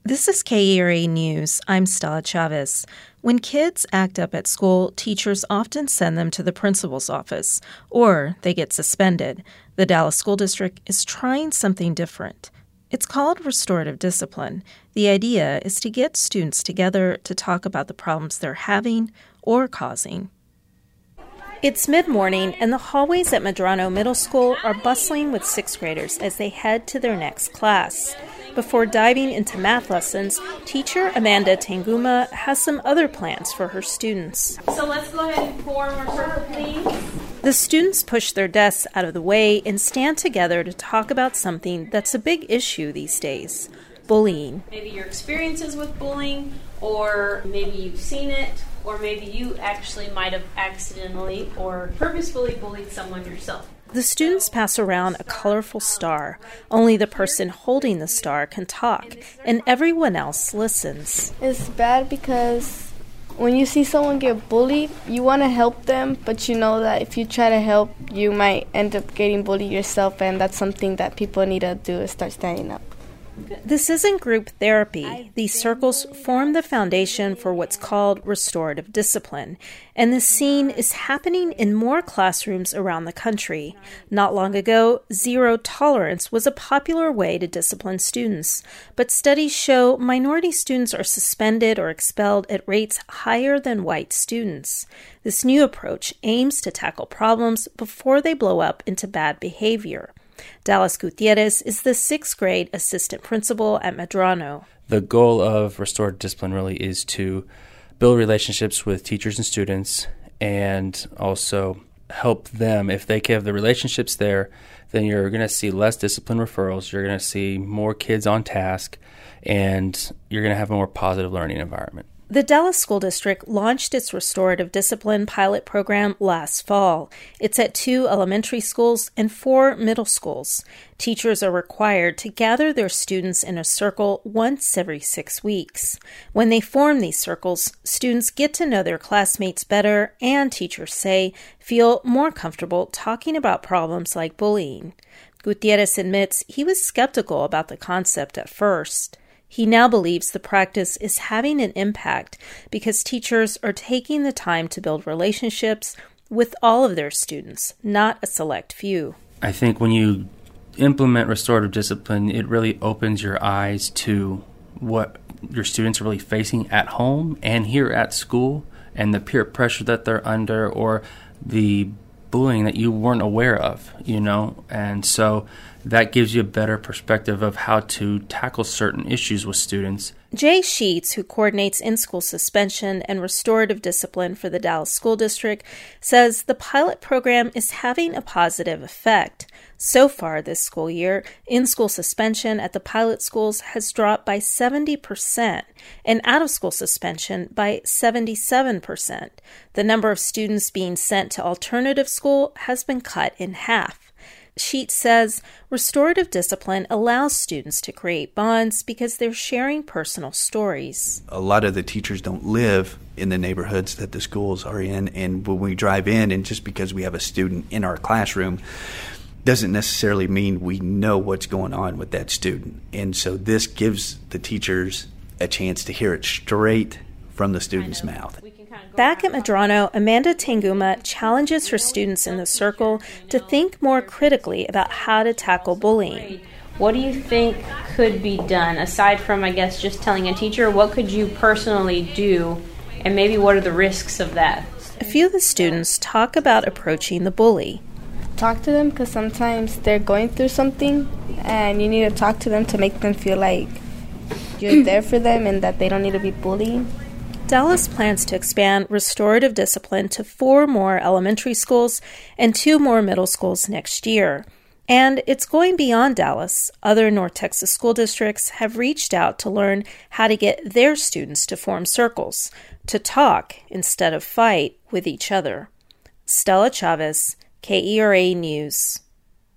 This is KERA News. I'm Stella Chavez. When kids act up at school, teachers often send them to the principal's office, or they get suspended. The Dallas School District is trying something different. It's called restorative discipline. The idea is to get students together to talk about the problems they're having or causing. It's mid-morning, and the hallways at Medrano Middle School are bustling with sixth graders as they head to their next class. Before diving into math lessons, teacher Amanda Tanguma has some other plans for her students. So let's go ahead and form our circle, please. The students push their desks out of the way and stand together to talk about something that's a big issue these days: bullying. Maybe your experiences with bullying, or maybe you've seen it, or maybe you actually might have accidentally or purposefully bullied someone yourself. The students pass around a colorful star. Only the person holding the star can talk, and everyone else listens. It's bad because when you see someone get bullied, you want to help them, but you know that if you try to help, you might end up getting bullied yourself, and that's something that people need to do, is start standing up. This isn't group therapy. These circles form the foundation for what's called restorative discipline, and this scene is happening in more classrooms around the country. Not long ago, zero tolerance was a popular way to discipline students, but studies show minority students are suspended or expelled at rates higher than white students. This new approach aims to tackle problems before they blow up into bad behavior. Dallas Gutierrez is the sixth grade assistant principal at Medrano. The goal of restorative discipline really is to build relationships with teachers and students, and also help them. If they have the relationships there, then you're going to see less discipline referrals, you're going to see more kids on task, and you're going to have a more positive learning environment. The Dallas School District launched its restorative discipline pilot program last fall. It's at 2 elementary schools and 4 middle schools. Teachers are required to gather their students in a circle once every 6 weeks. When they form these circles, students get to know their classmates better, and teachers say feel more comfortable talking about problems like bullying. Gutierrez admits he was skeptical about the concept at first. He now believes the practice is having an impact because teachers are taking the time to build relationships with all of their students, not a select few. I think when you implement restorative discipline, it really opens your eyes to what your students are really facing at home and here at school, and the peer pressure that they're under, or the bullying that you weren't aware of, and so that gives you a better perspective of how to tackle certain issues with students. Jay Sheets, who coordinates in-school suspension and restorative discipline for the Dallas School District, says the pilot program is having a positive effect. So far this school year, in-school suspension at the pilot schools has dropped by 70% and out-of-school suspension by 77%. The number of students being sent to alternative school has been cut in half. Sheets says restorative discipline allows students to create bonds because they're sharing personal stories. A lot of the teachers don't live in the neighborhoods that the schools are in, and when we drive in, and just because we have a student in our classroom doesn't necessarily mean we know what's going on with that student. And so this gives the teachers a chance to hear it straight from the student's mouth. Back at Medrano, Amanda Tanguma challenges her students in the circle to think more critically about how to tackle bullying. What do you think could be done, aside from, just telling a teacher? What could you personally do, and maybe what are the risks of that? A few of the students talk about approaching the bully. Talk to them, because sometimes they're going through something, and you need to talk to them to make them feel like you're there for them and that they don't need to be bullied. Dallas plans to expand restorative discipline to 4 more elementary schools and 2 more middle schools next year. And it's going beyond Dallas. Other North Texas school districts have reached out to learn how to get their students to form circles, to talk instead of fight with each other. Stella Chavez, KERA News.